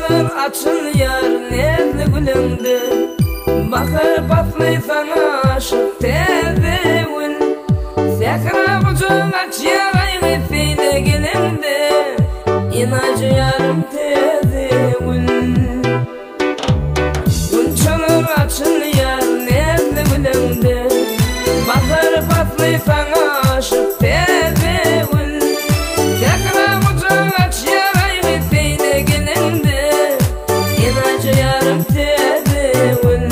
çalır açılıyor nezli gülüngde. Bakır patlay sana aşık tezevül. Zekra bucun açıyor ayğı feyle gelinde. İnacı yarım tezevül. Gün çalır açılıyor nezli gülüngde. Bakır patlay sana aşık tezevül. Zekra bucun açıyor ayğı feyle gelinde. İnacı yarım tezevül.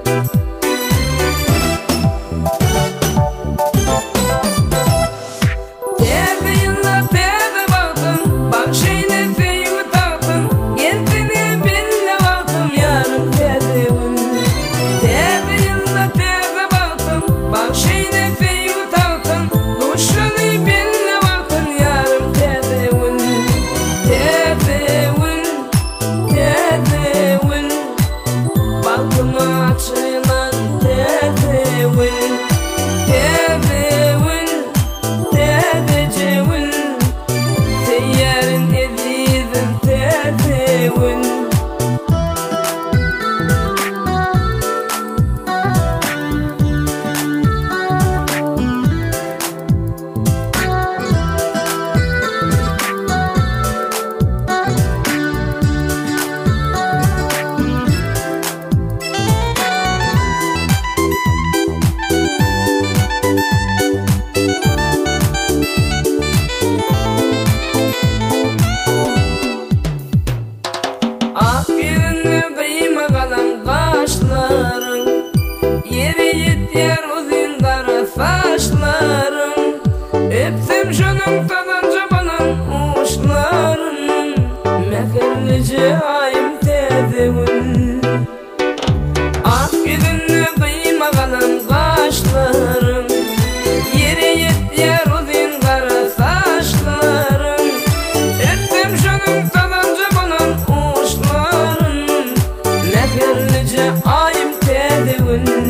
Yeri yetyer uzun kara saçların. Öpsem şunun tadanca banan uçların. Mekerlice ayım tezevül. Ak yüzünü kıyma kalan kaşların. Yeri yetyer uzun kara saçların. Öpsem şunun tadanca banan uçların. Mekerlice ayım tezevül.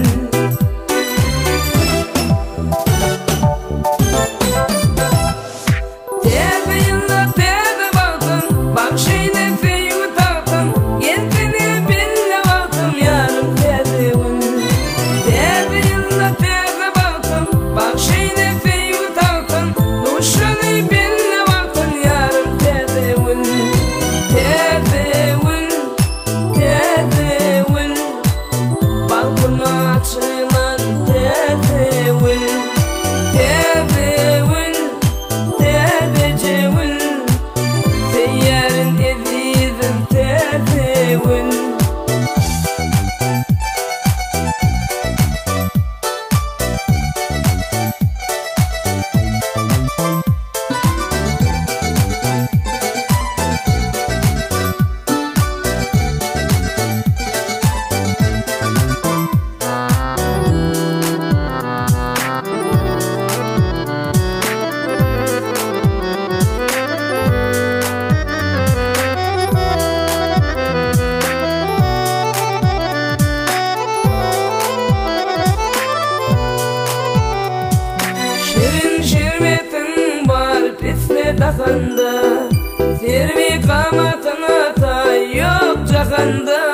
Dakanda, sirvi kamatına ta yok cakanda.